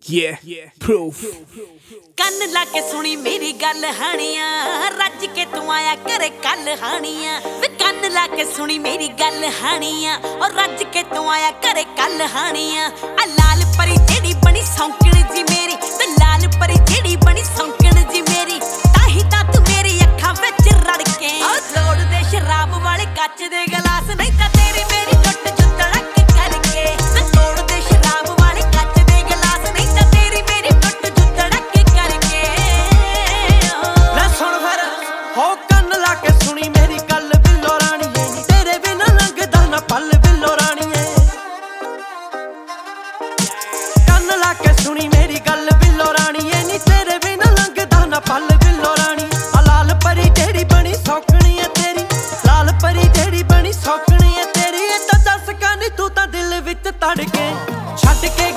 Yeah, proof. ਕੰਨ ਲਾ ਕੇ ਸੁਣੀ ਮੇਰੀ ਗੱਲ ਹਾਣੀਆਂ ਰੱਜ ਕੇ ਤੂੰ ਆਇਆ ਘਰੇ ਕੱਲ ਹਾਣੀਆਂ ਵੇ ਕੰਨ ਲਾ ਕੇ ਸੁਣੀ ਮੇਰੀ ਗੱਲ ਹਾਣੀਆਂ ਔਰ ਰੱਜ ਕੇ ਤੂੰ ਆਇਆ ਘਰੇ ਕੱਲ ਹਾਣੀਆਂ ਆ ਲਾਲ ਪਰੀ ਜਿਹੜੀ ਬਣੀ ਸੌਂਕਣ ਜੀ ਮੇਰੀ ਤੇ ਲਾਲ ਪਰੀ ਜਿਹੜੀ ਬਣੀ ਸੌਂਕਣ ਜੀ ਮੇਰੀ ਤਾਹੀ ਤਾਂ ਤੂੰ ਮੇਰੀ ਅੱਖਾਂ ਵਿੱਚ ਰੜ ਕੇ ਆ ਲੋੜ ਦੇ ਸ਼ਰਾਬ ਵਾਲੇ ਕੱਚ ਦੇ ਗਲਾਸ ਨਹੀਂ ਤਾਂ ਤੇਰੀ ਮੇਰੀ ਟੁੱਟ ਜੂ ਧੜਕ ਕਰਕੇ ਤੇ ਲੋੜ ਦੇ ਸ਼ਰਾਬ ਵਾਲੇ ਕੱਚ ਦੇ ਗਲਾਸ ਨਹੀਂ ਤਾਂ ਤੇਰੀ ਮੇਰੀ ਟੁੱਟ ਜੂ ਧੜਕ ਕਰਕੇ ਲੈ ਸੁਣ ਫਿਰ ਹੋ ਕੰਨ ਲਾ ਕੇ ਸੁਣੀ ਮੇਰੀ ਗੱਲ ਬਿੱਲੋ ਰਾਣੀਏ ਨੀ ਤੇਰੇ ਬਿਨਾਂ ਲੰਘਦਾ ਨਾ ਪਲ ਬਿੱਲੋ ਰਾਣੀਏ ਕੰਨ ਲਾ ਕੇ ਸੁਣੀ ਮੇਰੀ ਗੱਲ ਬਿੱਲੋ ਰਾਣੀਏ ਨੀ ਤੇਰੇ ਬਿਨਾਂ ਲੰਘਦਾ ਨਾ ਪਲ ਬਿੱਲੋ ਰਾਣੀ ਆ ਲਾਲ ਪਰੀ ਜਿਹੜੀ ਬਣੀ ਸੌਕਣੀ ਐ ਤੇਰੀ ਲਾਲ ਪਰੀ ਜਿਹੜੀ ਬਣੀ ਸੌਕਣੀ ਐ ਤੇਰੀ ਇਹ ਤਾਂ ਦੱਸ ਕਾਨੀ ਤੂੰ ਤਾਂ ਦਿਲ ਵਿੱਚ ਤੜ ਕੇ ਛੱਡ ਕੇ